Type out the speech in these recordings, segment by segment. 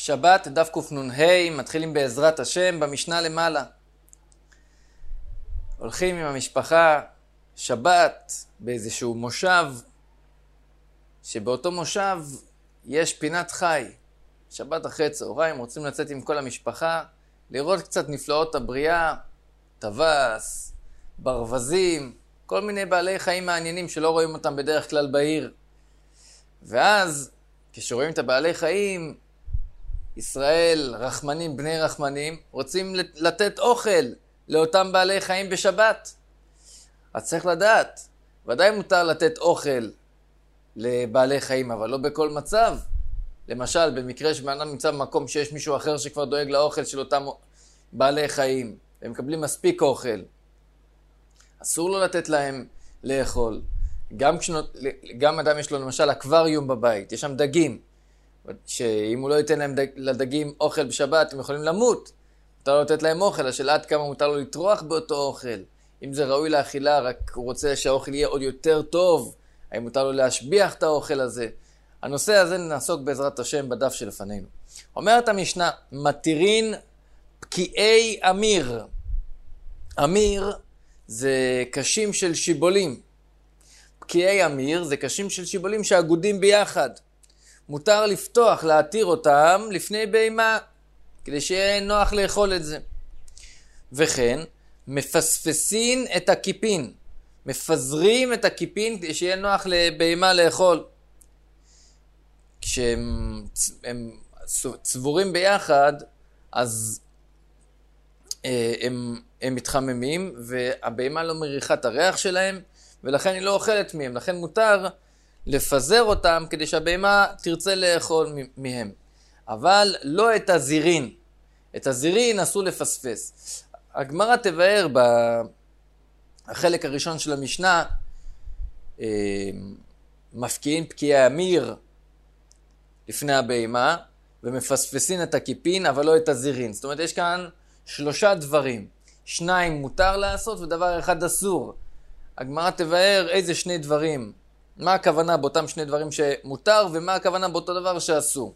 שבת דף קנ"ה, מתחילים בעזרת השם במשנה למעלה. הולכים עם המשפחה שבת באיזשהו מושב, שבאותו מושב יש פינת חי. שבת אחרי צהריים רוצים לצאת עם כל המשפחה, לראות קצת נפלאות הבריאה, טווס, ברווזים, כל מיני בעלי חיים מעניינים שלא רואים אותם בדרך כלל בעיר. ואז כשרואים את הבעלי חיים, ישראל, רחמנים, בני רחמנים, רוצים לתת אוכל לאותם בעלי חיים בשבת. אז צריך לדעת, ודאי מותר לתת אוכל לבעלי חיים, אבל לא בכל מצב. למשל, במקרה שבן אדם נמצא במקום שיש מישהו אחר שכבר דואג לאוכל של אותם בעלי חיים, והם מקבלים מספיק אוכל. אסור לו לתת להם לאכול. גם אדם יש לו למשל אקווריום בבית, יש שם דגים, שאם הוא לא ייתן להם לדגים אוכל בשבת, הם יכולים למות. מותר לו לתת להם אוכל, השאלה עד כמה מותר לו לטרוח באותו אוכל. אם זה ראוי לאכילה, רק הוא רוצה שהאוכל יהיה עוד יותר טוב, האם מותר לו להשביח את האוכל הזה. הנושא הזה נעסוק בעזרת השם בדף שלפנינו. אומרת המשנה, מתירין פקיעי אמיר. אמיר זה קשים של שיבולים. פקיעי אמיר זה קשים של שיבולים שאגודים ביחד. מותר לפתוח, להתיר אותם לפני בהמה, כדי שיהיה נוח לאכול את זה. וכן, מפספסין את הכיפין. מפזרים את הכיפין כדי שיהיה נוח לבהמה לאכול. כשהם צבורים ביחד, אז הם מתחממים, והבהמה לא מריחה את הריח שלהם, ולכן היא לא אוכלת מהם. לכן מותר לפזר אותם כדי שהבהמה תרצה לאכול מהם. אבל לא את הזירין. את הזירין אסור לפספס. הגמרא תבאר בחלק הראשון של המשנה, מפקיעים פקיעי אמיר לפני הבהמה, ומפספסין את הכיפין, אבל לא את הזירין. זאת אומרת, יש כאן 3 דברים. 2 מותר לעשות ודבר אחד אסור. הגמרא תבאר איזה 2 דברים. מה הכוונה באותם 2 דברים שמותר, ומה הכוונה באותו דבר שאסור.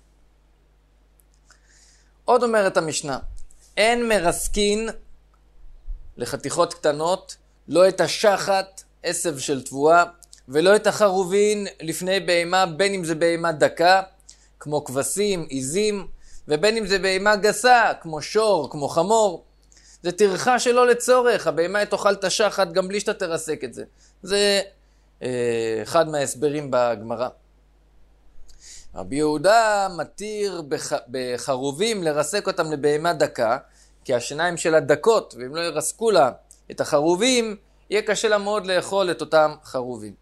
עוד אומרת המשנה, אין מרסקין לחתיכות קטנות, לא את השחת, עשב של תבואה, ולא את החרובין לפני בהמה, בין אם זה בהמה דקה, כמו כבשים, עיזים, ובין אם זה בהמה גסה, כמו שור, כמו חמור. זה טרחה שלא לצורך, הבהמה תאכל את השחת גם בלי שאתה תרסק את זה. זה אחד מההסברים בגמרא. רבי יהודה מתיר בחרובים לרסק אותם לבהמה דקה, כי השיניים שלה דקות, ואם לא ירסקו לה את החרובים, יהיה קשה לה מאוד לאכול את אותם חרובים.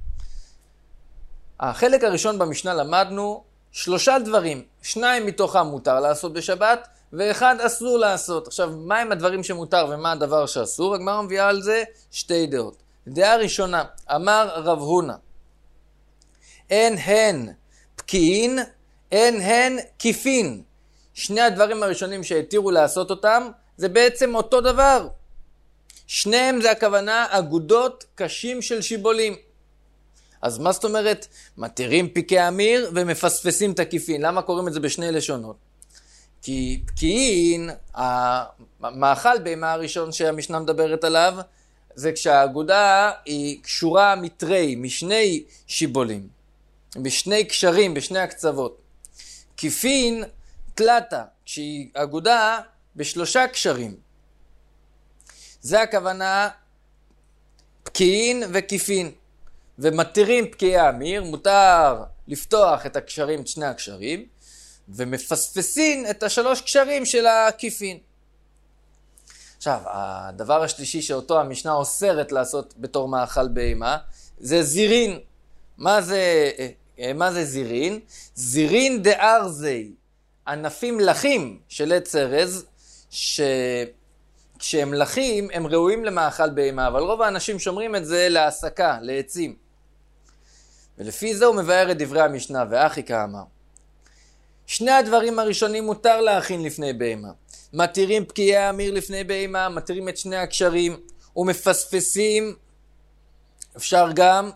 החלק הראשון במשנה למדנו 3 דברים, 2 מתוכם מותר לעשות בשבת, ו1 אסור לעשות. עכשיו, מה הם הדברים שמותר ומה הדבר שאסור? הגמרא מביאה על זה 2 דעות. דעה ראשונה, אמר רב הונא, אין הן פקיעין, אין הן כיפין. 2 הדברים הראשונים שהתירו לעשות אותם, זה בעצם אותו דבר. 2 זה הכוונה אגודות קשים של שיבולים. אז מה זאת אומרת? מתירים פקיעי אמיר ומפספסים את הכיפין. למה קוראים את זה ב2 לשונות? כי פקיעין, המאכל בהמה הראשון שהמשנה מדברת עליו, זה כשהאגודה היא קשורה מתרי, מ2 שיבולים, ב2 קשרים, ב2 הקצוות. כיפין, תלתה, כשהיא אגודה ב3 קשרים. זה הכוונה פקיעין וכיפין. ומתירים פקיעי אמיר, מותר לפתוח את הקשרים, את 2 הקשרים, ומפספסין את 3 קשרים של הכיפין. עכשיו, הדבר השלישי שאותו המשנה אוסרת לעשות בתור מאכל בהמה, זה זירין. מה זה זירין? זירין דארזי, ענפים לחים של עץ ארז, כשהם לחים הם ראויים למאכל בהמה, אבל רוב האנשים שומרים את זה להעסקה, לעצים. ולפי זה הוא מבאר את דברי המשנה, ואחי כאמר. 2 הדברים הראשונים מותר להכין לפני בהמה. מתירים פקיעי אמיר לפני בהמה, מתירים את 2 הקשרים, ומפספסים, אפשר גם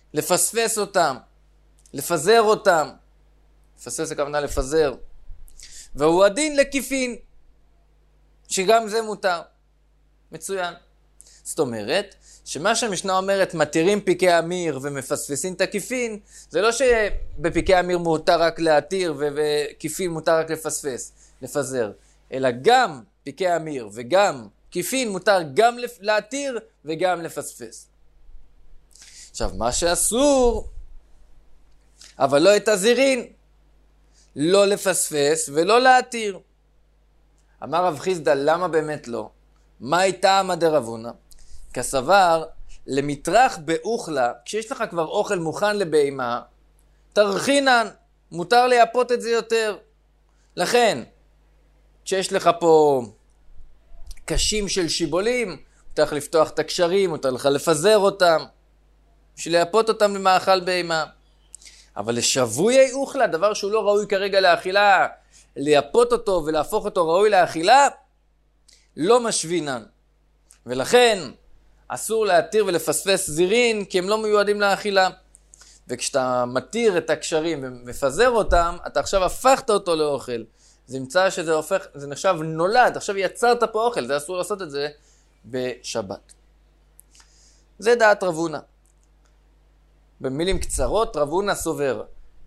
לפספס אותם, לפזר אותם. לפספס הכוונה לפזר. והוא הדין לכיפין, שגם זה מותר. מצוין. זאת אומרת, שמה שהמשנה אומרת, מתירים פיקי אמיר ומפספסים את הכיפין, זה לא שבפיקי אמיר מותר רק להתיר וכיפין מותר רק לפזר, אלא גם פיקי אמיר וגם כיפין מותר גם להתיר וגם לפספס. עכשיו, מה שאסור, אבל לא את הזירין, לא לפספס ולא להתיר. אמר רב חיסדא, למה באמת לא? מה הייתה עמא דרבונה? כסבר, למטרח באוכלה, כשיש לך כבר אוכל מוכן לבהמה, תרחינן, מותר לייפות את זה יותר. לכן, כשיש לך פה קשים של שיבולים, מותר לך לפתוח את הקשרים, מותר לך לפזר אותם, בשביל לייפות אותם למאכל בהמה. אבל לשבויי אוכלה, דבר שהוא לא ראוי כרגע לאכילה, לייפות אותו ולהפוך אותו ראוי לאכילה, לא משווינן. ולכן אסור להתיר ולפספס זירין, כי הם לא מיועדים לאכילה. וכשאתה מתיר את הקשרים ומפזר אותם, אתה עכשיו הפכת אותו לאוכל. זה נמצא שזה הופך, זה נחשב נולד, עכשיו יצרת פה אוכל, זה אסור לעשות את זה בשבת. זה דעת רב הונא. במילים קצרות, רב הונא סובר.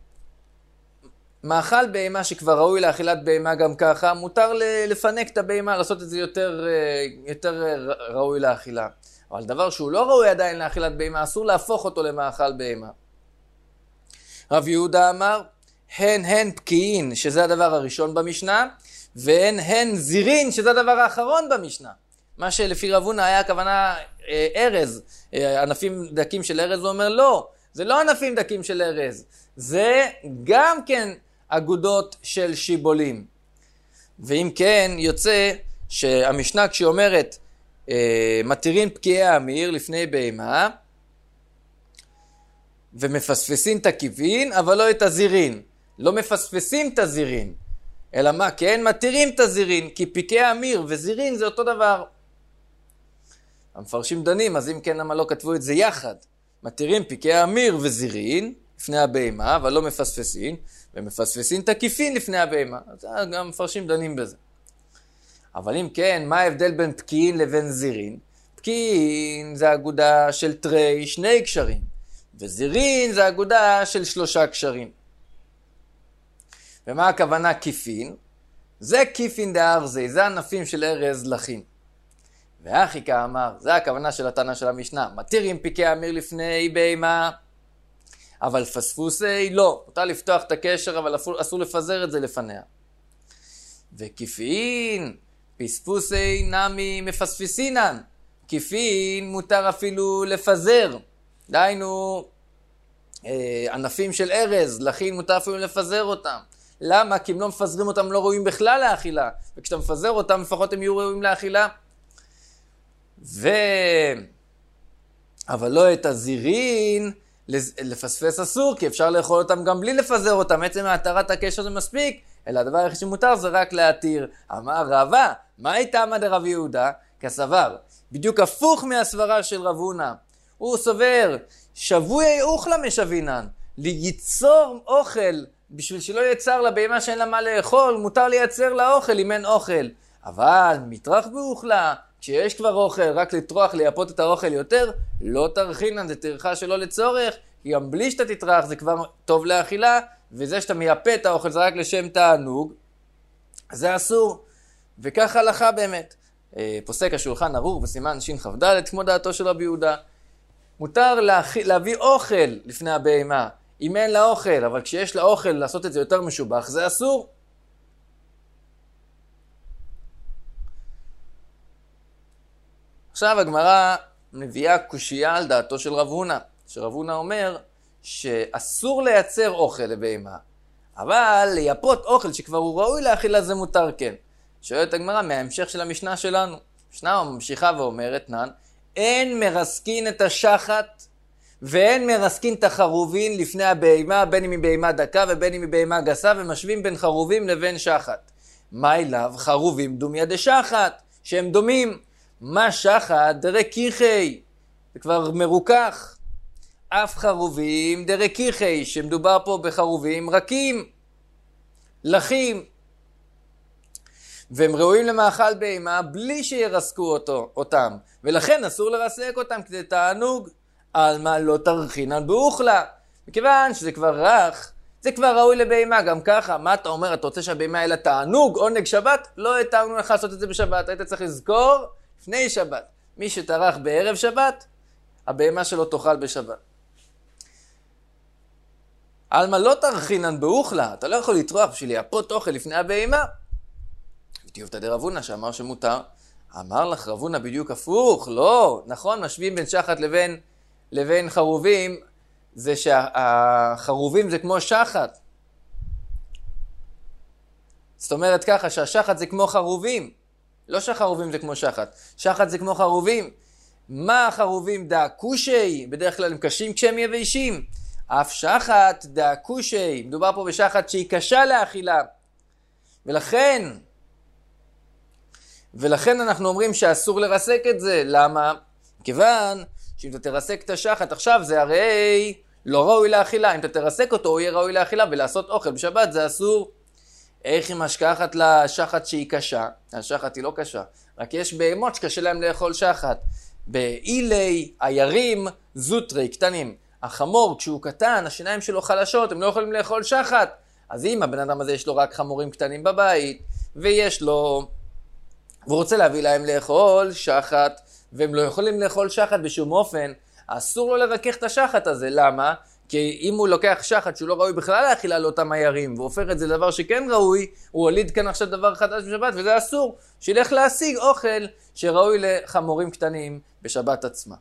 מאכל בהמה שכבר ראוי לאכילת בהמה גם ככה, מותר לפנק את הבהמה, לעשות את זה יותר ראוי לאכילה. אבל דבר שהוא לא ראוי עדיין לאכילת בהמה, אסור להפוך אותו למאכל בהמה. רב יהודה אמר, הן פקיעין, שזה הדבר הראשון במשנה, והן זירין, שזה הדבר האחרון במשנה. מה שלפי רב הונא היה הכוונה ארז, ענפים דקים של ארז, הוא אומר לא, זה לא ענפים דקים של ארז, זה גם כן אגודות של שיבולים. ואם כן, יוצא שהמשנה כשהיא אומרת, מתירים פקיעי האמיר לפני בהמה, ומפספסים את הכיוון, אבל לא את הזירין. לא מפספסים את הזירין, אלא מה? כן, מתירים את הזירין, כי פיקי האמיר וזירין זה אותו דבר. המפרשים דנים, אז אם כן, למה לא כתבו את זה יחד? מתירים פיקי האמיר וזירין לפני הבהמה, אבל לא מפספסים, ומפספסים את הכיפין לפני הבהמה. אז גם מפרשים דנים בזה. אבל אם כן, מה ההבדל בין פקיעין לבין זירין? פקיעין זה אגודה של תרי, 2 קשרים, וזירין זה אגודה של 3 קשרים. ומה הכוונה כיפין? זה כיפין דארזי, זה ענפים של ארז לחין. והאחיקה אמר, זה הכוונה של התנא של המשנה, מתירים פיקי האמיר לפני בהמה, אבל פספוסי לא, מותר לפתוח את הקשר, אבל אסור לפזר את זה לפניה. וכיפין, פספוסי נמי מפספסינן, כיפין מותר אפילו לפזר, דהיינו ענפים של ארז, לחין מותר אפילו לפזר אותם. למה? כי אם לא מפזרים אותם לא ראויים בכלל לאכילה, וכשאתה מפזר אותם לפחות הם יהיו ראויים לאכילה. אבל לא את הזירין לפספס אסור, כי אפשר לאכול אותם גם בלי לפזר אותם, עצם התרת הקשר זה מספיק, אלא הדבר היחיד שמותר זה רק להתיר. אמר רבא, מה הייתה עמא דרב יהודה? כסבר, בדיוק הפוך מהסברה של רב הונא. הוא סובר, שבויי אוכלה משווינן, ליצור אוכל, בשביל שלא יצר לבהמה שאין לה מה לאכול, מותר לייצר לה אוכל אם אין אוכל. אבל מטרח באוכלה, כשיש כבר אוכל, רק לטרוח, לייפות את האוכל יותר, לא תרחינן, זה טרחה שלא לצורך, כי גם בלי שאתה תטרח זה כבר טוב לאכילה, וזה שאתה מייפה את האוכל זה רק לשם תענוג, זה אסור. וכך הלכה באמת. פוסק השולחן ערוך בסימן שכ"ד, כמו דעתו של רבי יהודה. מותר להביא אוכל לפני הבהמה, אם אין לה אוכל, אבל כשיש לה אוכל לעשות את זה יותר משובח, זה אסור. עכשיו הגמרא מביאה קושייה על דעתו של רב הונא, שרב הונא אומר שאסור לייצר אוכל לבהמה, אבל לייפות אוכל שכבר הוא ראוי לאכילה זה מותר כן. שואלת הגמרא מההמשך של המשנה שלנו. המשנה ממשיכה ואומרת נן, אין מרסקין את השחת ואין מרסקין את החרובין לפני הבהמה, בין אם היא בהמה דקה ובין אם היא בהמה גסה, ומשווים בין חרובים לבין שחת. מה אליו? חרובים דומיה דשחת, שהם דומים. מה שחת? דרקיחי, זה כבר מרוכך. אף חרובים דרקיחי, שמדובר פה בחרובים רכים, לחים. והם ראויים למאכל בהמה בלי שירסקו אותם, ולכן אסור לרסק אותם כדי תענוג. על מה לא תרחינן באוכלה, מכיוון שזה כבר רך, זה כבר ראוי לבהמה. גם ככה, מה אתה אומר? אתה רוצה שהבהמה יהיה לה תענוג, עונג שבת? לא התאמנו לך לעשות את זה בשבת, היית צריך לזכור לפני שבת. מי שטרח בערב שבת, הבהמה שלו תאכל בשבת. על מה לא תרחינן באוכלה, אתה לא יכול לטרוח בשביל לייפות אוכל לפני הבהמה. ותיובתא דרב הונא שאמר שמותר, אמר לך רב הונא בדיוק הפוך. לא, נכון, משווים בין שחת לבין חרובים, זה שהחרובים זה כמו שחת. זאת אומרת ככה, שהשחת זה כמו חרובים. לא שהחרובים זה כמו שחת, שחת זה כמו חרובים. מה החרובים? דאקושי, בדרך כלל הם קשים כשהם יבשים. אף שחת דאקושי, מדובר פה בשחת שהיא קשה לאכילה. ולכן אנחנו אומרים שאסור לרסק את זה. למה? כיוון שאם אתה תרסק את השחת עכשיו, זה הרי לא ראוי לאכילה. אם אתה תרסק אותו, הוא יהיה ראוי לאכילה, ולעשות אוכל בשבת זה אסור. איך היא משכחת לשחת שהיא קשה? השחת היא לא קשה, רק יש בהמות שקשה להם לאכול שחת. באילי, עיירים, זוטרי, קטנים. החמור, כשהוא קטן, השיניים שלו חלשות, הם לא יכולים לאכול שחת. אז אם הבן אדם הזה יש לו רק חמורים קטנים בבית, והוא רוצה להביא להם לאכול שחת, והם לא יכולים לאכול שחת בשום אופן, אסור לו לרכך את השחת הזה. למה? כי אם הוא לוקח שחת שהוא לא ראוי בכלל לאכילה לאותם עיירים, והופך את זה לדבר שכן ראוי, הוא הוליד כאן עכשיו דבר חדש בשבת, וזה אסור. שילך להשיג אוכל שראוי לחמורים קטנים בשבת עצמה.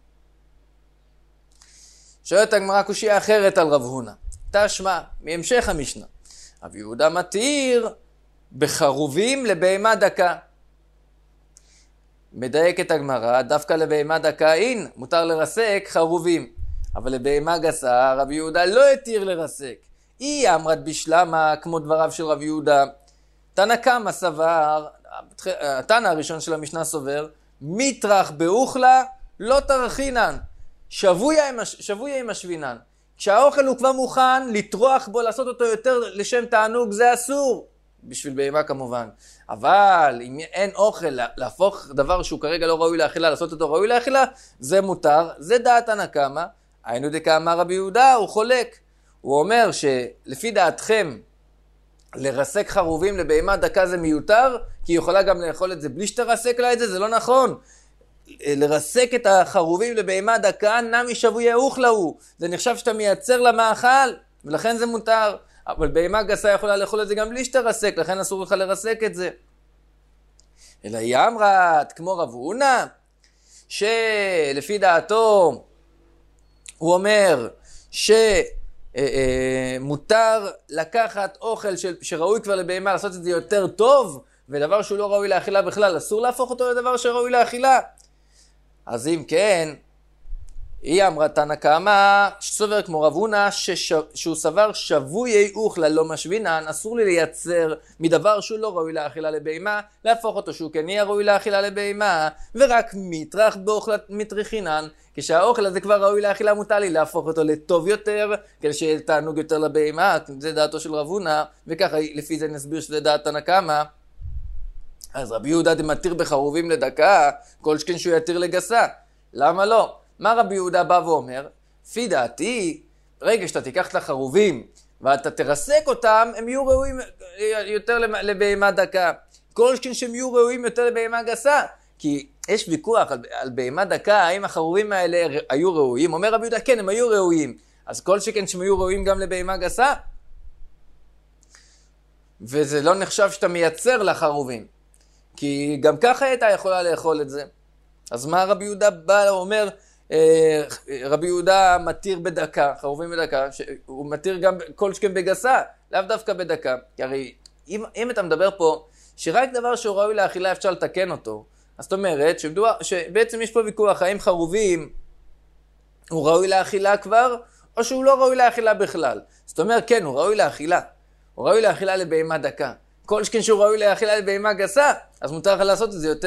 שואלת הגמרא קושיה אחרת על רב הונא. תשמע, מהמשך המשנה. רבי יהודה מתיר בחרובים לבהמה דקה. מדייק את הגמרא, דווקא לבהמה דקה אין, מותר לרסק חרובים. אבל לבהמה גסה, רבי יהודה לא התיר לרסק. היא אמרת בשלמה, כמו דבריו של רבי יהודה. תנא קמא סבר, התנא הראשון של המשנה סובר, מיטרח באוכלה לא תרחינן. שבויה עם השבינן. כשהאוכל הוא כבר מוכן, לטרוח בו, לעשות אותו יותר לשם תענוג, זה אסור. בשביל בהמה כמובן. אבל אם אין אוכל, להפוך דבר שהוא כרגע לא ראוי לאכילה, לעשות אותו ראוי לאכילה, זה מותר. זה דעת תנא קמא. היינו דקאמר רבי יהודה, הוא חולק. הוא אומר שלפי דעתכם, לרסק חרובים לבהמה דקה זה מיותר, כי היא יכולה גם לאכול את זה בלי שתרסק לה את זה, זה לא נכון. לרסק את החרובים לבהמה דקה, נמי שבויה אוכלה הוא. זה נחשב שאתה מייצר למאכל, ולכן זה מותר. אבל בהמה גסה יכולה לאכול את זה גם בלי שתרסק, לכן אסור לך לרסק את זה. אלא היא אמרת, כמו רב הונא, שלפי דעתו, הוא אומר שמותר לקחת אוכל שראוי כבר לבהמה, לעשות את זה יותר טוב, ודבר שהוא לא ראוי לאכילה בכלל, אסור להפוך אותו לדבר שראוי לאכילה. אז אם כן, היא אמרה תנא קמא, סובר כמו רב הונא, שהוא סבר שבויי אוכלה לא משבינן, אסור לי לייצר מדבר שהוא לא ראוי לאכילה לבהמה, להפוך אותו שהוא כן יהיה ראוי לאכילה לבהמה, ורק מיטרח באוכלה מטריחינן, כשהאוכל הזה כבר ראוי לאכילה, מותר לי להפוך אותו לטוב יותר, כדי שיהיה תענוג יותר לבהמה. זה דעתו של רב הונא, וככה לפי זה נסביר שזה דעת תנא קמא. אז רבי יהודה דמתיר בחרובים לדקה, כל שכן שהוא יתיר לגסה. למה לא? מה רבי יהודה בא ואומר? לפי דעתי, רגע שאתה תיקח את החרובים ואתה תרסק אותם, הם יהיו ראויים יותר לבהמה דקה. כל שכן שהם יהיו ראויים יותר לבהמה גסה. כי יש ויכוח על בהמה דקה, האם החרובים האלה היו ראויים. אומר רבי יהודה, כן, הם היו ראויים. אז כל שכן שהם היו ראויים גם לבהמה גסה. וזה לא נחשב שאתה מייצר לחרובים. כי גם ככה הייתה יכולה לאכול את זה. אז מה רבי יהודה בא ואומר, רבי יהודה מתיר בדקה, חרובים בדקה, הוא מתיר גם כל שכן בגסה, לאו דווקא בדקה. כי הרי אם אתה מדבר פה, שרק דבר שהוא ראוי לאכילה אפשר לתקן אותו, אז זאת אומרת שבעצם יש פה ויכוח, האם חרובים הוא ראוי לאכילה כבר, או שהוא לא ראוי לאכילה בכלל. זאת אומרת, כן, הוא ראוי לאכילה. הוא ראוי לאכילה לבהמה דקה. כל שכן שהוא ראוי לאכילה לבהמה גסה, אז מותר לך לעשות את זה יותר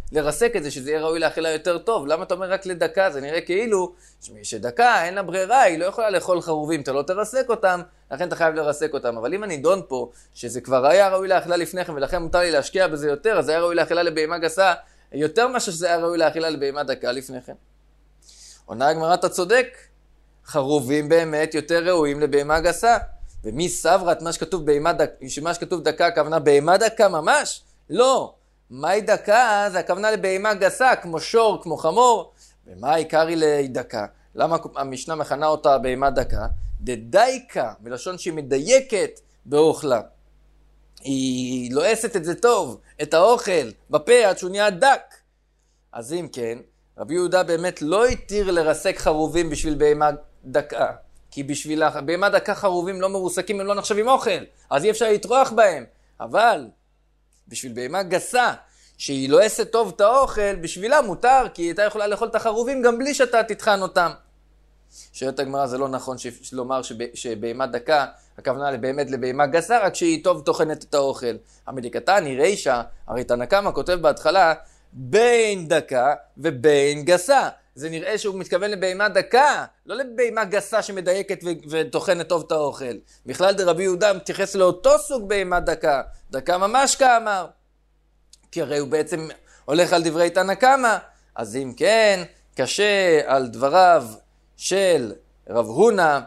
לרסק את זה, שזה יהיה ראוי לאכילה יותר טוב. למה אתה אומר רק לדקה? זה נראה כאילו שדקה אין לה ברירה, היא לא יכולה לאכול חרובים, אתה לא תרסק אותם, לכן אתה חייב לרסק אותם. אבל אם אני דון פה, שזה כבר היה ראוי לאכילה לפני כן, ולכן מותר לי להשקיע בזה יותר, אז זה היה ראוי לאכילה לבהמה גסה, יותר מה שזה היה ראוי לאכילה לבהמה דקה לפני כן. עונה הגמרא, אתה צודק, חרובים באמת יותר ראויים לבהמה גסה. ומי סברת מה שכתוב דקה, הכוונה בהמה דקה ממש? לא. מהי דקה? זה הכוונה לבהמה גסה, כמו שור, כמו חמור. ומה העיקר היא לדקה? למה המשנה מכנה אותה בהמה דקה? דדייקה, מלשון שהיא מדייקת באוכלה. היא לועסת את זה טוב, את האוכל, בפה עד שהוא נהיה דק. אז אם כן, רבי יהודה באמת לא התיר לרסק חרובים בשביל בהמה דקה. כי בשביל בהמה דקה חרובים לא מרוסקים, הם לא נחשבים אוכל. אז אי אפשר לטרוח בהם. אבל בשביל בהמה גסה, שהיא לועסת טוב את האוכל, בשבילה מותר, כי היא הייתה יכולה לאכול את החרובים גם בלי שאתה תטחן אותם. שואלת הגמרא, זה לא נכון לומר שבהמה דקה, הכוונה באמת לבהמה גסה, רק שהיא טוב טוחנת את האוכל. המדיקתני רישא, הרי תנא קמא כותב בהתחלה, בין דקה ובין גסה. זה נראה שהוא מתכוון לבהמה דקה, לא לבהמה גסה שמדייקת וטוחנת טוב את האוכל. בכלל דרבי יהודה מתייחס לאותו סוג בהמה דקה, דקה ממש כאמר. כי הרי הוא בעצם הולך על דברי תנא קמא. אז אם כן, קשה על דבריו של רב הונא,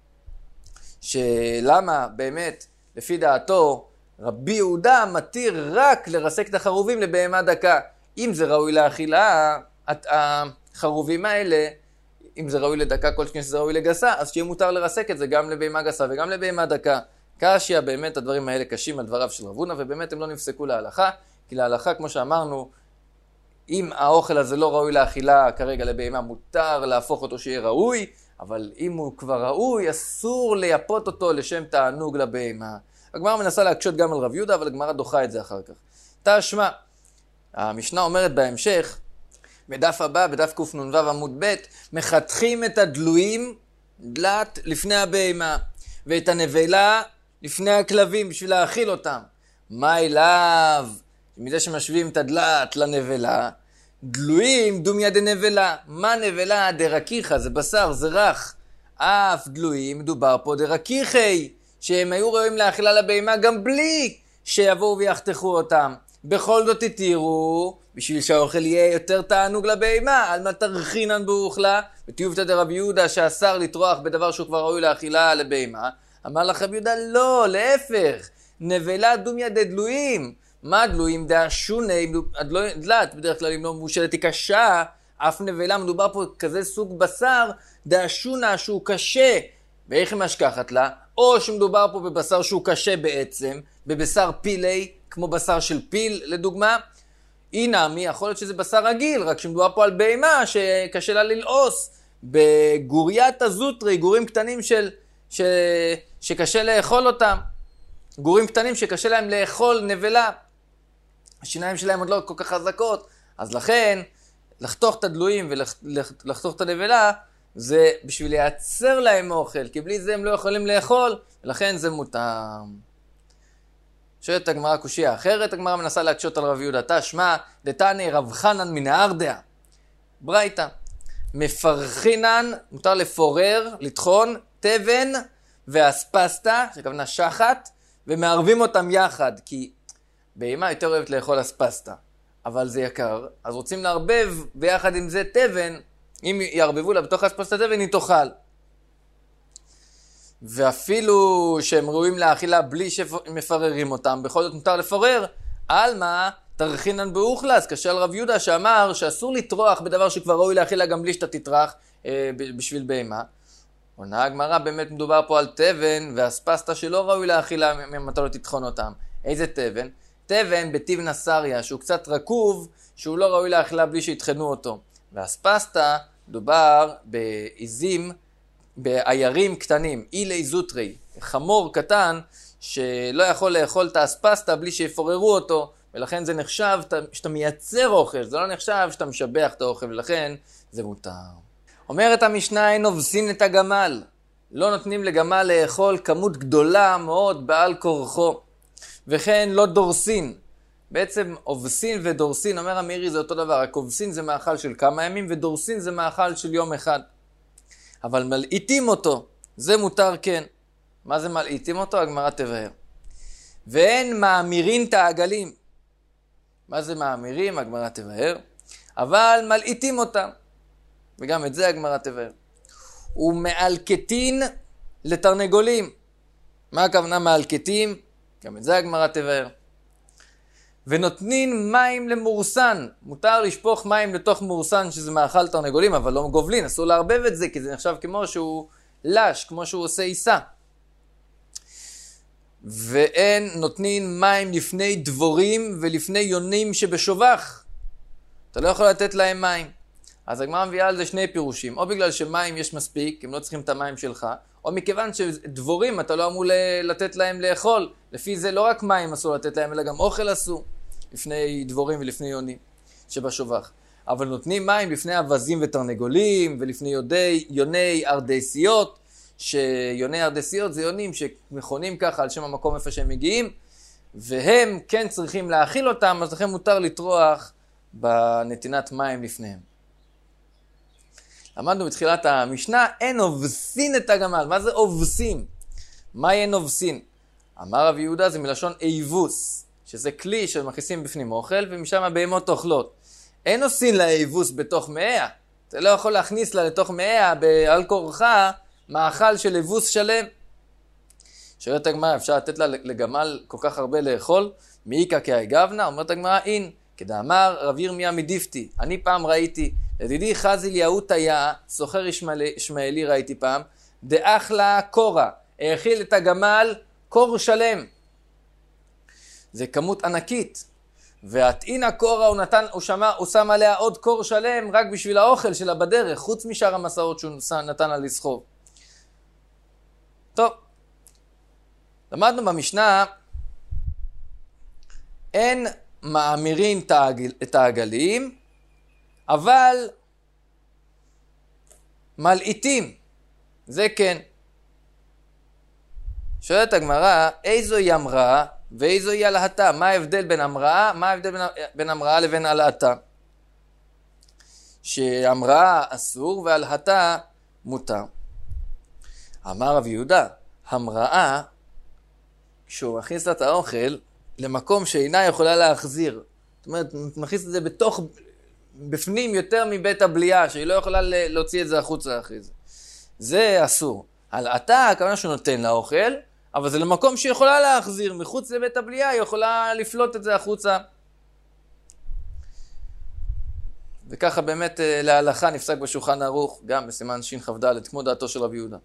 שלמה באמת, לפי דעתו, רבי יהודה מתיר רק לרסק את החרובים לבהמה דקה. אם זה ראוי לאכילה, החרובים האלה, אם זה ראוי לדקה, כל שכן שזה ראוי לגסה, אז שיהיה מותר לרסק את זה גם לבהמה גסה וגם לבהמה דקה. קשיא, באמת הדברים האלה קשים על דבריו של רב הונא, ובאמת הם לא נפסקו להלכה, כי להלכה, כמו שאמרנו, אם האוכל הזה לא ראוי לאכילה כרגע לבהמה, מותר להפוך אותו שיהיה ראוי, אבל אם הוא כבר ראוי, אסור לייפות אותו לשם תענוג לבהמה. הגמרא מנסה להקשות גם על רב יהודה, אבל הגמרא דוחה את זה אחר כך. תשמע, המשנה אומרת בהמשך, בדף הבא, בדף קנ"ו עמוד ב', מחתכים את הדלויים דלת לפני הבהמה, ואת הנבלה לפני הכלבים בשביל להאכיל אותם. מה אליו? מזה שמשווים את הדלת לנבלה, דלויים דומיה דנבלה. מה נבלה? דרקיחה, זה בשר, זה רך. אף דלויים, מדובר פה דרקיחי, שהם היו ראויים לאכילה לבהמה גם בלי שיבואו ויחתכו אותם. בכל זאת התירו, בשביל שהאוכל יהיה יותר תענוג לבהמה, על מה תרחינן באוכלה, וטיובתא דרבי יהודה שאסר לטרוח בדבר שהוא כבר ראוי לאכילה לבהמה, אמר לך רבי יהודה, לא, להפך, נבלה דומיה דדלויים. מה דלויים? דאשוני, דלת, בדרך כלל אם לא מבושלת היא קשה, אף נבלה, מדובר פה כזה סוג בשר, דאשונה שהוא קשה, ואיך היא משכחת לה? או שמדובר פה בבשר שהוא קשה בעצם, בבשר פילי, כמו בשר של פיל לדוגמה, אינמי, יכול להיות שזה בשר רגיל, רק שמדובר פה על בהמה שקשה לה ללעוס, בגוריית הזוטרי, גורים קטנים שקשה לאכול אותם, גורים קטנים שקשה להם לאכול נבלה, השיניים שלהם עוד לא כל כך חזקות, אז לכן לחתוך את הדלויים ולחתוך את הנבלה, זה בשביל לייצר להם אוכל, כי בלי זה הם לא יכולים לאכול, ולכן זה מותר. שואלת הגמרא קושיה אחרת, הגמרא מנסה להקשות על רב יהודה, תשמע, דתני רב חנן מנהרדע, ברייתא, מפרחינן, מותר לפורר, לטחון, תבן ואספסטה, שכוונה שחת, ומערבים אותם יחד, כי בהמה יותר אוהבת לאכול אספסטה, אבל זה יקר, אז רוצים לערבב ביחד עם זה תבן, אם יערבבו לה בתוך אספסטה תבן, היא תאכל. ואפילו שהם ראויים לאכילה בלי שמפררים אותם, בכל זאת מותר לפורר, על מה? תרחינן באוכלה, אז קשה על רב יהודה שאמר שאסור לטרוח בדבר שכבר ראוי לאכילה גם בלי שאתה תטרח בשביל בהמה. עונה הגמרא, באמת מדובר פה על תבן והספסטה שלא ראוי לאכילה אם אתה לא תטחון אותם. איזה תבן? תבן בטיב נסריה, שהוא קצת רקוב, שהוא לא ראוי לאכילה בלי שיטחנו אותו. והספסטה דובר בעיזים, בעיירים קטנים, אילי זוטרי, חמור קטן שלא יכול לאכול את הספסטה בלי שיפוררו אותו, ולכן זה נחשב שאתה מייצר אוכל, זה לא נחשב שאתה משבח את האוכל, ולכן זה מותר. אומרת המשנה, אין אובסין את הגמל, לא נותנים לגמל לאכול כמות גדולה מאוד בעל כורחו, וכן לא דורסין, בעצם אובסין ודורסין, אומר המאירי זה אותו דבר, רק אובסין זה מאכל של כמה ימים ודורסין זה מאכל של יום אחד. אבל מלעיטים אותו, זה מותר כן. מה זה מלעיטים אותו? הגמרא תבהר. ואין מאמירין את העגלים. מה זה מאמירים? הגמרא תבהר. אבל מלעיטים אותם. וגם את זה הגמרא תבהר. ומאלקטין לתרנגולים. מה הכוונה מאלקטים? גם את זה הגמרא תבהר. ונותנים מים למורסן. מותר לשפוך מים לתוך מורסן שזה מאכל תרנגולים, אבל לא גובלין. אסור לערבב את זה, כי זה נחשב כמו שהוא לש, כמו שהוא עושה עיסה. ואין נותנים מים לפני דבורים ולפני יונים שבשובח. אתה לא יכול לתת להם מים. אז הגמרא מביאה על זה שני פירושים. או בגלל שמים יש מספיק, הם לא צריכים את המים שלך, או מכיוון שדבורים אתה לא אמור לתת להם לאכול. לפי זה לא רק מים אסור לתת להם, אלא גם אוכל אסור. לפני דבורים ולפני יונים שבשובח. אבל נותנים מים לפני אבזים ותרנגולים ולפני יוני ארדסיות, שיוני ארדסיות זה יונים שמכונים ככה על שם המקום איפה שהם מגיעים, והם כן צריכים להאכיל אותם, אז לכם מותר לטרוח בנתינת מים לפניהם. למדנו בתחילת המשנה, אין אובסין את הגמל. מה זה אובסין? מה אין אובסין? אמר רבי יהודה זה מלשון איבוס, שזה כלי שמכניסים בפנים אוכל, ומשם הבהמות אוכלות. אין עושים לה איבוס בתוך מאיה. אתה לא יכול להכניס לה לתוך מאיה בעל כורחה מאכל של איבוס שלם. שואלת הגמרא, אפשר לתת לה לגמל כל כך הרבה לאכול? מאיקה כאי גבנה? אומרת הגמרא, אין. כדאמר רב ירמיה מדיפתי, אני פעם ראיתי, לדידי חזיל יהות היה, סוחר ישמעאלי ראיתי פעם, דאחלה קורה, האכיל את הגמל קור שלם. זה כמות ענקית. והטעין הקורה הוא שם עליה עוד קור שלם רק בשביל האוכל שלה בדרך, חוץ משאר המסעות שהוא נתן לה לסחוב. טוב, למדנו במשנה, אין מאמירים את העגלים, אבל מלעיטים, זה כן. שואלת הגמרא, איזו היא המראה ואיזו היא הלהטה? מה ההבדל בין המראה? מה ההבדל בין המראה לבין הלהטה? שהמראה אסור והלהטה מותר. אמר רבי יהודה, המראה, כשהוא מכניס לה את האוכל למקום שאינה יכולה להחזיר. זאת אומרת, מכניס את זה בפנים יותר מבית הבליעה, שהיא לא יכולה להוציא את זה החוצה אחרי זה. זה אסור. הלהטה, הכוונה שהוא נותן לאוכל, אבל זה למקום שהיא יכולה להחזיר. מחוץ לבית הבליעה היא יכולה לפלוט את זה החוצה. וככה באמת להלכה נפסק בשולחן ערוך, גם בסימן שכ"ד, כמו דעתו של רבי יהודה.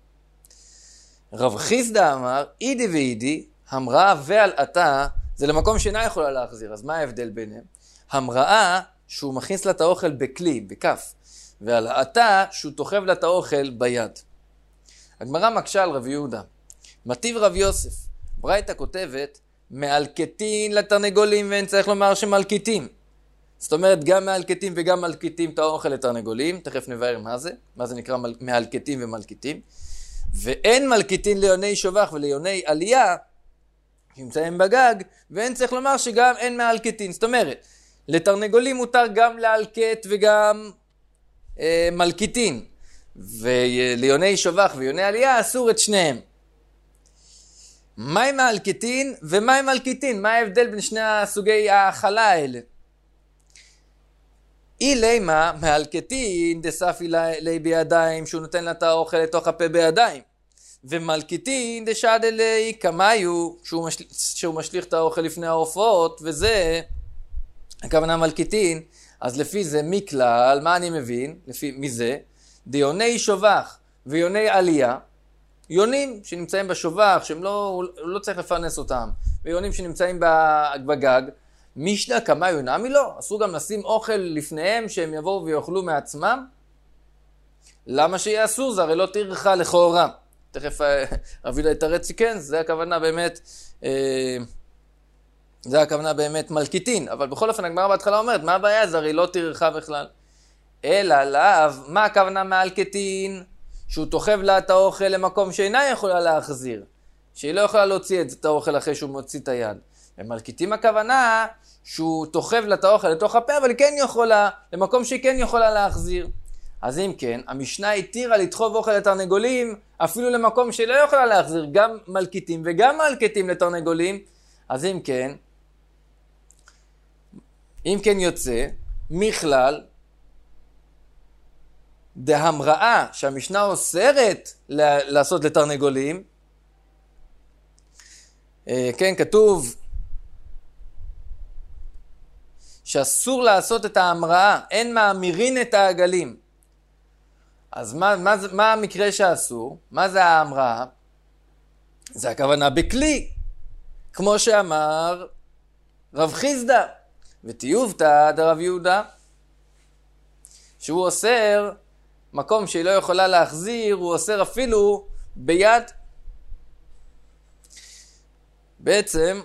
רב חיסדא אמר, אידי ואידי, המראה והלהטה, זה למקום שאינה יכולה להחזיר. אז מה ההבדל ביניהם? המראה, שהוא מכניס לה את האוכל בכלי, בכף, והלהטה, שהוא תוחב לה את האוכל ביד. הגמרא מקשה על רבי יהודה. מטיב רב יוסף, ברייתא כותבת, מאלקטין לתרנגולים, ואין צריך לומר שמלקיטים. זאת אומרת, גם מאלקטים וגם מלקיטים את האוכל לתרנגולים, תכף נבהר מה זה, מה זה נקרא מאלקטים ומלקיטים. ואין מלקיטין ליוני שובח וליוני עלייה, שנמצאים בגג, ואין צריך לומר שגם אין מאלקטין. זאת אומרת, לתרנגולים מותר גם לאלקט וגם מלקיטין, וליוני שובח ויוני עלייה אסור את שניהם. מה עם מאלקטין ומה עם מלקיטין? מה ההבדל בין שני הסוגי האכלה האלה? אילימה מאלקטין דספי לי בידיים, שהוא נותן לה את האוכל לתוך הפה בידיים, ומלקיטין דשד אלי כמיו, שהוא משליך את האוכל לפני העופות, וזה הכוונה מלקיטין. אז לפי זה מכלל, מה אני מבין? לפי מזה, דיוני שובח ויוני עלייה, יונים שנמצאים בשובח, שהם לא צריך לפרנס אותם, ויונים שנמצאים בגג, משנה כמה יונמי לא, אסור גם לשים אוכל לפניהם שהם יבואו ויאכלו מעצמם. למה שיהיה אסור? זה הרי לא תרחה לכאורה. תכף רבי יהודה יתרץ כן, זה הכוונה באמת מלקיטין, אבל בכל אופן הגמרא בהתחלה אומרת, מה הבעיה? זה הרי לא תרחה בכלל. אלא לאו, מה הכוונה מאלקטין? שהוא תוחב לה את האוכל למקום שאינה יכולה להחזיר, שהיא לא יכולה להוציא את האוכל אחרי שהוא מוציא את היד. ומלקיטים הכוונה שהוא תוחב לה את האוכל לתוך הפה, אבל היא כן יכולה, למקום שהיא כן יכולה להחזיר. אז אם כן, המשנה התירה לדחוב אוכל לתרנגולים, אפילו למקום שהיא לא יכולה להחזיר, גם מלקיטים וגם מלקיטים לתרנגולים. אז אם כן יוצא, מכלל, דהמראה שהמשנה אוסרת לעשות לתרנגולים, כן, כתוב שאסור לעשות את ההמראה, אין מאמירין את העגלים. אז מה המקרה שאסור? מה זה ההמראה? זה הכוונה בכלי, כמו שאמר רב חיסדא, ותיובתא דרב יהודה, שהוא אוסר מקום שהיא לא יכולה להחזיר, הוא אוסר אפילו ביד. בעצם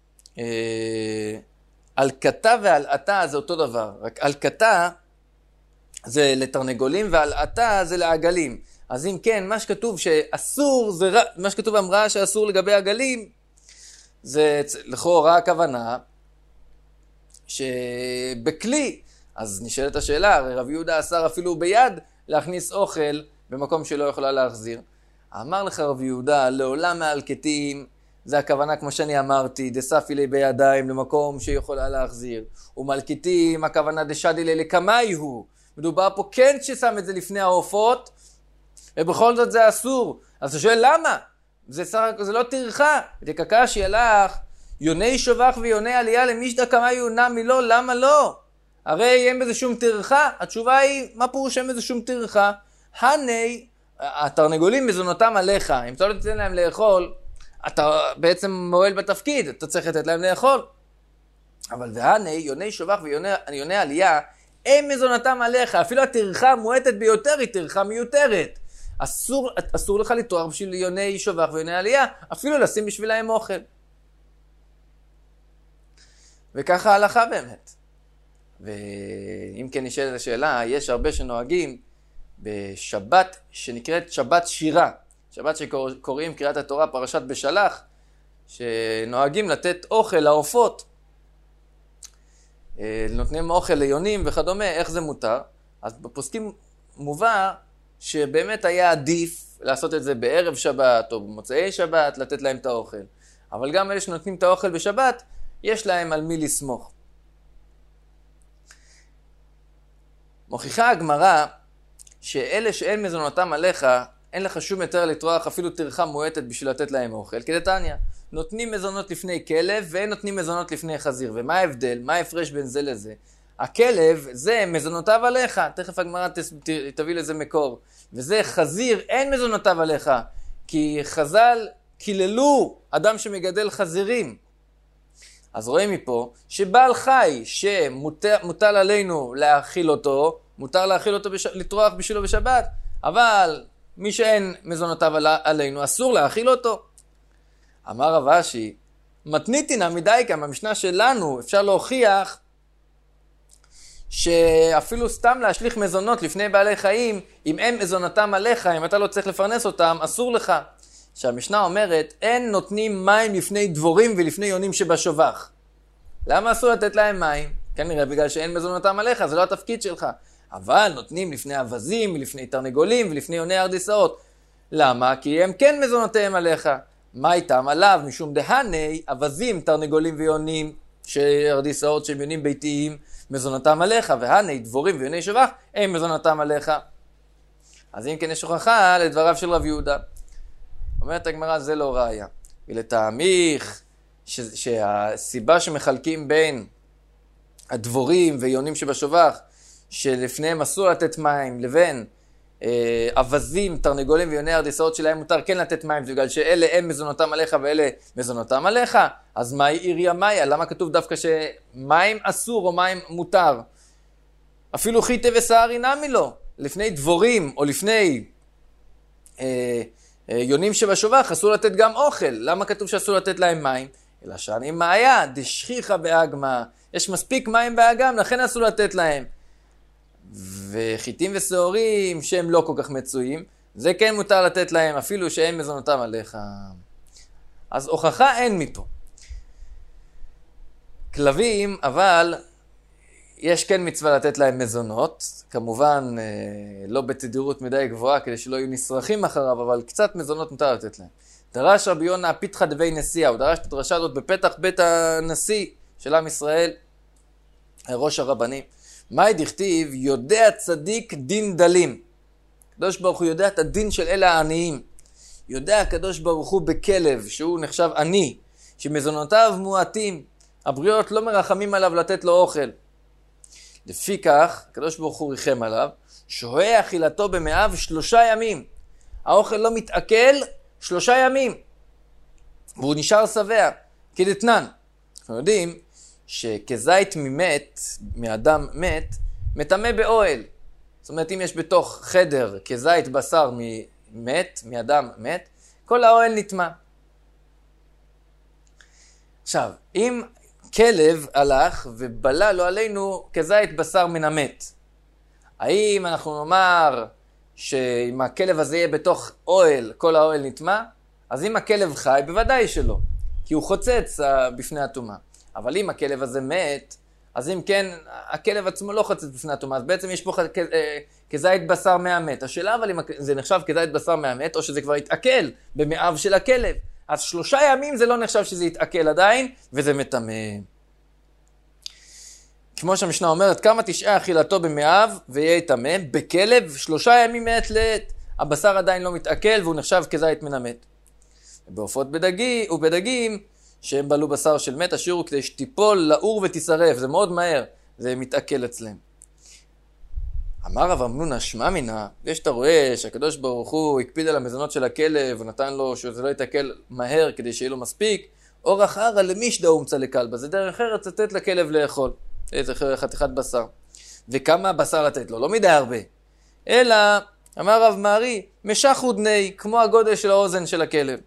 הלקטה והלעטה זה אותו דבר, רק הלקטה זה לתרנגולים והלעטה זה לעגלים. אז אם כן, מה שכתוב שאסור, מה שכתוב אמרה שאסור לגבי עגלים, זה לכאורה הכוונה שבכלי. אז נשאלת השאלה, הרי רב יהודה אסר אפילו ביד להכניס אוכל במקום שלא יכולה להחזיר. אמר לך רב יהודה, לעולם מהלקטים, זה הכוונה כמו שאני אמרתי, דספי לי בידיים למקום שיכולה להחזיר. ומלקיטים, הכוונה דשדי לי לקמאי הוא. מדובר פה כן ששם את זה לפני העופות, ובכל זאת זה אסור. אז אתה שואל למה? זה לא טרחה. ותקקש ילך, יוני שובח ויוני עלייה למישדא קמאי הוא נמי לא, למה לא? הרי אין בזה שום טרחה. התשובה היא, מה פירוש אין בזה שום טרחה? הני, התרנגולים מזונותם עליך. אם אתה לא תיתן להם לאכול, אתה בעצם מועל בתפקיד, אתה צריך לתת להם לאכול. אבל והני, יוני שובח ויוני עלייה, הם מזונתם עליך. אפילו הטרחה המועטת ביותר היא טרחה מיותרת. אסור לך לטרוח בשביל יוני שובח ויוני עלייה, אפילו לשים בשבילהם אוכל. וככה ההלכה באמת. ואם כן נשאלת השאלה, יש הרבה שנוהגים בשבת שנקראת שבת שירה. שבת שקוראים קריאת התורה פרשת בשלח, שנוהגים לתת אוכל לעופות. נותנים אוכל ליונים וכדומה, איך זה מותר? אז בפוסקים מובא שבאמת היה עדיף לעשות את זה בערב שבת או במוצאי שבת, לתת להם את האוכל. אבל גם אלה שנותנים את האוכל בשבת, יש להם על מי לסמוך. מוכיחה הגמרא שאלה שאין מזונותם עליך, אין לך שום יותר לטרוח אפילו טרחה מועטת בשביל לתת להם אוכל. כדתניא, נותנים מזונות לפני כלב ואין נותנים מזונות לפני חזיר. ומה ההבדל? מה ההפרש בין זה לזה? הכלב זה מזונותיו עליך, תכף הגמרא תביא לזה מקור. וזה חזיר, אין מזונותיו עליך, כי חז"ל קיללו אדם שמגדל חזירים. אז רואים מפה שבעל חי שמוטל עלינו להאכיל אותו, מותר להאכיל אותו, לטרוח בשבילו בשבת, אבל מי שאין מזונותיו עלינו אסור להאכיל אותו. אמר רב אשי, מתניתינא מדייקה, במשנה שלנו אפשר להוכיח שאפילו סתם להשליך מזונות לפני בעלי חיים, אם הם מזונתם עליך, אם אתה לא צריך לפרנס אותם, אסור לך. שהמשנה אומרת, אין נותנים מים לפני דבורים ולפני יונים שבשובח. למה אסור לתת להם מים? כנראה בגלל שאין מזונתם עליך, זה לא התפקיד שלך. אבל נותנים לפני אבזים, לפני תרנגולים ולפני יוני ארדיסאות. למה? כי הם כן מזונותיהם עליך. מה איתם? עליו, משום דהני, אבזים, תרנגולים ויונים, ארדיסאות שהם יונים ביתיים, מזונתם עליך, והני, דבורים ויוני שבח, הם מזונתם עליך. אז אם כן יש הוכחה לדבריו של רב יהודה. אומרת הגמרא, זה לא ראיה. ולטעמיך, שהסיבה שמחלקים בין הדבורים ויונים שבשובח, שלפניהם אסור לתת מים, לבין אבזים, תרנגולים ויוני ארדיסאות שלהם מותר כן לתת מים, בגלל שאלה הם מזונותם עליך ואלה מזונותם עליך, אז מהי עיריה מאיה? למה כתוב דווקא שמים אסור או מים מותר? אפילו חיטה ושערי נמי לא. לפני דבורים או לפני יונים שבשובח אסור לתת גם אוכל. למה כתוב שאסור לתת להם מים? אלא שאני מאיה, דשכיחה באגמה. יש מספיק מים באגם, לכן אסור לתת להם. וחיטים ושעורים שהם לא כל כך מצויים, זה כן מותר לתת להם אפילו שהם מזונותם עליך. אז הוכחה אין מפה. כלבים, אבל יש כן מצווה לתת להם מזונות, כמובן לא בתדירות מדי גבוהה כדי שלא יהיו נשרכים אחריו, אבל קצת מזונות מותר לתת להם. דרש רבי יונה פיתחא דבי נשיאה, הוא דרש את הדרשה הזאת בפתח בית הנשיא של עם ישראל, ראש הרבנים. מהי דכתיב? יודע צדיק דין דלים. הקדוש ברוך הוא יודע את הדין של אלה העניים. יודע הקדוש ברוך הוא בכלב, שהוא נחשב עני, שמזונותיו מועטים, הבריות לא מרחמים עליו לתת לו אוכל. לפי כך, הקדוש ברוך הוא ריחם עליו, שוהה אכילתו במאיו 3 ימים. האוכל לא מתעכל 3 ימים. והוא נשאר שבע, כדתנן. אנחנו יודעים שכזית ממת, מאדם מת, מטמא באוהל. זאת אומרת, אם יש בתוך חדר כזית בשר מת, מאדם מת, כל האוהל נטמא. עכשיו, אם כלב הלך ובלה לו עלינו כזית בשר מן המת, האם אנחנו נאמר שאם הכלב הזה יהיה בתוך אוהל, כל האוהל נטמא? אז אם הכלב חי, בוודאי שלא, כי הוא חוצץ בפני הטומאה. אבל אם הכלב הזה מת, אז אם כן, הכלב עצמו לא חוצץ בפני הטומאה, אז בעצם יש פה כזית בשר מהמת. השאלה אבל אם זה נחשב כזית בשר מהמת, או שזה כבר יתעכל במאיו של הכלב. אז 3 ימים זה לא נחשב שזה יתעכל עדיין, וזה מטמא. כמו שהמשנה אומרת, כמה תשעה אכילתו במאיו ויהיה יטמא, בכלב 3 ימים מעת לעת. הבשר עדיין לא מתעכל והוא נחשב כזית מן המת. בעופות ובדגים, שהם בלו בשר של מת, השאירו כדי שתיפול לאור ותשרף. זה מאוד מהר, זה מתעכל אצלם. אמר רב אמנון, שמע מינא, זה שאתה רואה שהקדוש ברוך הוא הקפיד על המזונות של הכלב, ונתן לו שזה לא יתעכל מהר כדי שיהיה לו מספיק, אורח ערא למישדא הומצא לכלבא, זה דרך ארץ לתת לכלב לאכול, איזה חתיכת בשר. וכמה בשר לתת לו? לא מדי הרבה. אלא, אמר רב מארי, משך ודני, כמו הגודל של האוזן של הכלב.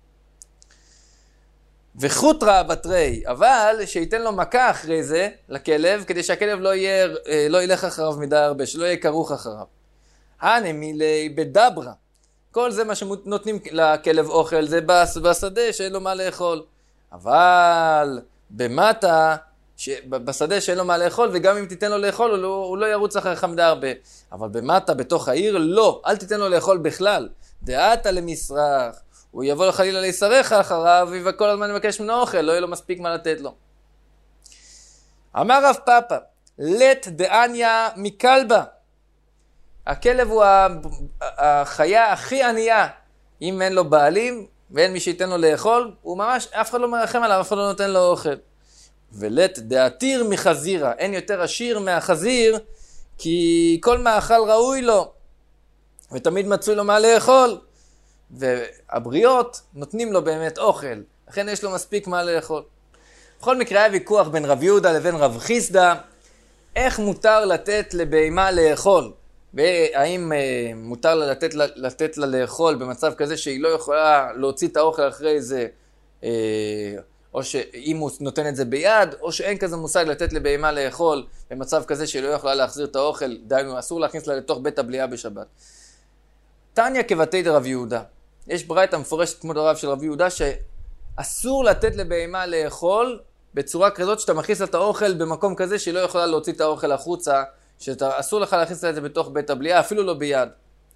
וחוטרה בתרי, אבל שייתן לו מכה אחרי זה לכלב, כדי שהכלב לא ילך אחריו מדי הרבה, שלא יהיה כרוך אחריו. הנמילי בדברה. כל זה מה שנותנים לכלב אוכל, זה בשדה שאין לו מה לאכול. אבל במטה, בשדה שאין לו מה לאכול, וגם אם תיתן לו לאכול, הוא לא ירוץ אחריך מדי הרבה. אבל במטה, בתוך העיר, לא, אל תיתן לו לאכול בכלל. דעתה למשרח. הוא יבוא חלילה להישרך אחריו, וכל הזמן מבקש ממנו אוכל, לא יהיה לו מספיק מה לתת לו. אמר רב פאפא, לית דעניה מכלבה. הכלב הוא החיה הכי ענייה. אם אין לו בעלים, ואין מי שייתן לו לאכול, הוא ממש, אף אחד לא מרחם עליו, אף אחד לא נותן לו אוכל. ולית דעתיר מחזירה. אין יותר עשיר מהחזיר, כי כל מאכל ראוי לו, ותמיד מצוי לו מה לאכול. והבריות נותנים לו באמת אוכל, לכן יש לו מספיק מה לאכול. בכל מקרה היה ויכוח בין רב יהודה לבין רב חיסדא, איך מותר לתת לבהמה לאכול, והאם מותר לתת לה לאכול במצב כזה שהיא לא יכולה להוציא את האוכל אחרי זה, או שאם הוא נותן את זה ביד, או שאין כזה מושג לתת לבהמה לאכול במצב כזה שהיא לא יכולה להחזיר את האוכל, דהיינו אסור להכניס לה לתוך בית הבליעה בשבת. תניא כבתי דרב יהודה. יש ברייתא מפורשת כמו דבריו של רב יהודה שאסור לתת לבהמה לאכול בצורה כזאת שאתה מכניס את האוכל במקום כזה שהיא לא יכולה להוציא את האוכל החוצה, שאסור לך להכניס את זה בתוך בית הבליעה, אפילו לא ביד.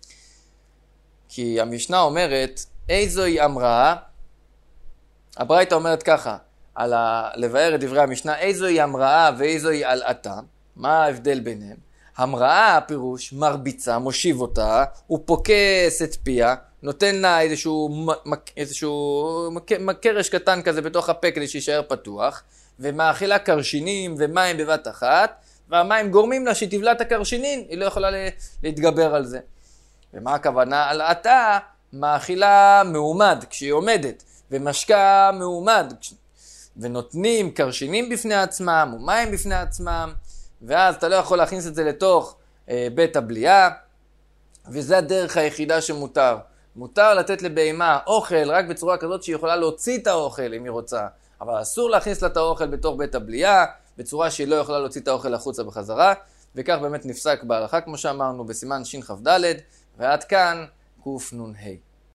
כי המשנה אומרת, איזוהי אמרה, הברייתא אומרת ככה, לבאר את דברי המשנה, איזוהי המראה ואיזוהי הלעטה, מה ההבדל ביניהם? המראה הפירוש מרביצה, מושיב אותה, הוא פוקס את פיה, נותן לה איזשהו קרש קטן כזה בתוך הפה כדי שישאר פתוח, ומאכילה קרשינים ומים בבת אחת, והמים גורמים לה שהיא תבלע את הקרשינין, היא לא יכולה להתגבר על זה. ומה הכוונה? הלעטה מאכילה מעומד כשהיא עומדת, ומשקה מעומד, ונותנים קרשינים בפני עצמם, ומים בפני עצמם, ואז אתה לא יכול להכניס את זה לתוך בית הבליעה, וזה הדרך היחידה שמותר. מותר לתת לבהמה אוכל רק בצורה כזאת שהיא יכולה להוציא את האוכל אם היא רוצה, אבל אסור להכניס לה את האוכל בתוך בית הבליעה, בצורה שהיא לא יכולה להוציא את האוכל החוצה בחזרה, וכך באמת נפסק בהלכה כמו שאמרנו בסימן שכ"ד, ועד כאן קנ"ה.